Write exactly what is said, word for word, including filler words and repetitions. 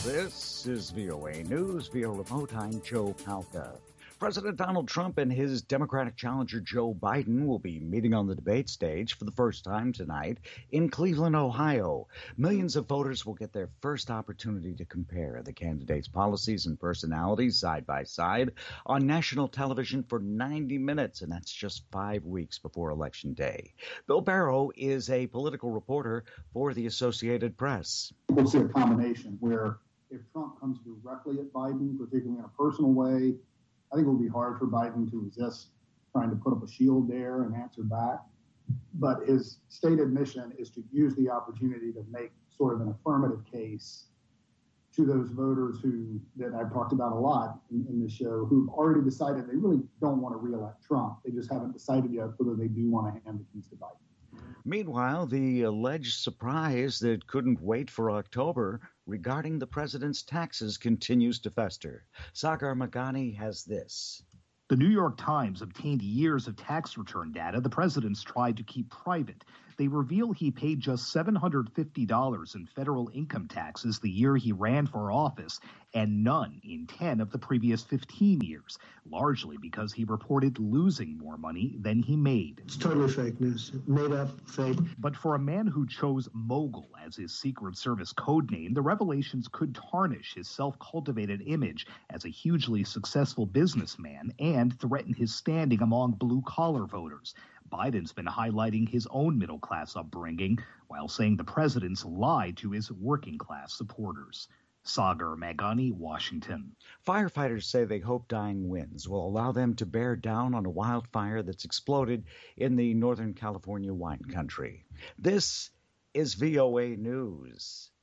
This is V O A News via remote. I'm Joe Palca. President Donald Trump and his Democratic challenger Joe Biden will be meeting on the debate stage for the first time tonight in Cleveland, Ohio. Millions of voters will get their first opportunity to compare the candidates' policies and personalities side by side on national television for ninety minutes, and that's just five weeks before Election Day. Bill Barrow is a political reporter for the Associated Press. We'll see a combination where if Trump comes directly at Biden, particularly in a personal way, I think it will be hard for Biden to resist trying to put up a shield there and answer back. But his stated mission is to use the opportunity to make sort of an affirmative case to those voters who that I've talked about a lot in, in this show, who've already decided they really don't want to reelect Trump. They just haven't decided yet whether they do want to hand the keys to Biden. Meanwhile, the alleged surprise that couldn't wait for October regarding the president's taxes continues to fester. Sagar Meghani has this. The New York Times obtained years of tax return data the president's tried to keep private. They reveal he paid just seven hundred fifty dollars in federal income taxes the year he ran for office, and none in ten of the previous fifteen years, largely because he reported losing more money than he made. It's totally fake news, made up, fake. But for a man who chose mogul as his Secret Service code name, the revelations could tarnish his self-cultivated image as a hugely successful businessman and threaten his standing among blue-collar voters. Biden's been highlighting his own middle-class upbringing while saying the president's lied to his working-class supporters. Sagar Meghani, Washington. Firefighters say they hope dying winds will allow them to bear down on a wildfire that's exploded in the Northern California wine country. This is V O A News.